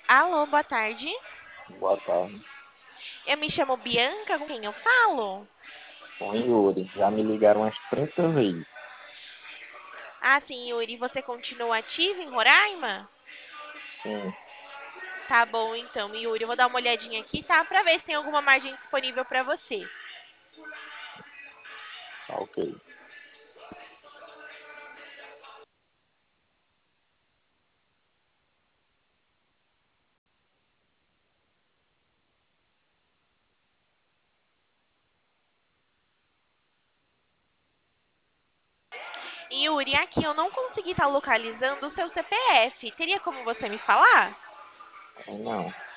Alô, boa tarde. Boa tarde. Eu me chamo Bianca, com quem eu falo? Com Yuri. Já me ligaram umas 30 vezes. Ah, sim, Yuri, você continua ativo em Roraima? Sim, Tá bom, então, Yuri, eu vou dar uma olhadinha aqui, tá? Pra ver se tem alguma margem disponível pra você. tá ok. Yuri, aqui eu não consegui estar localizando o seu CPF. Teria como você me falar? Não.